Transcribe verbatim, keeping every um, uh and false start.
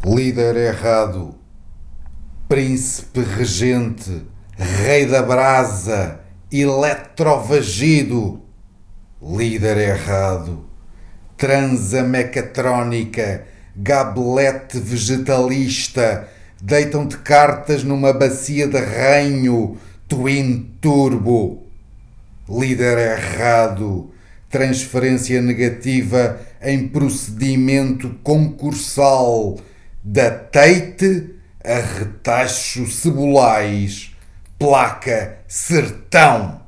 Líder errado, príncipe regente, rei da brasa, eletrovagido. Líder errado, transa mecatrónica, gablete vegetalista, deitam-te cartas numa bacia de ranho, twin turbo. Líder errado, transferência negativa em procedimento concursal, da Teite a Retacho Cebolais, placa Sertão.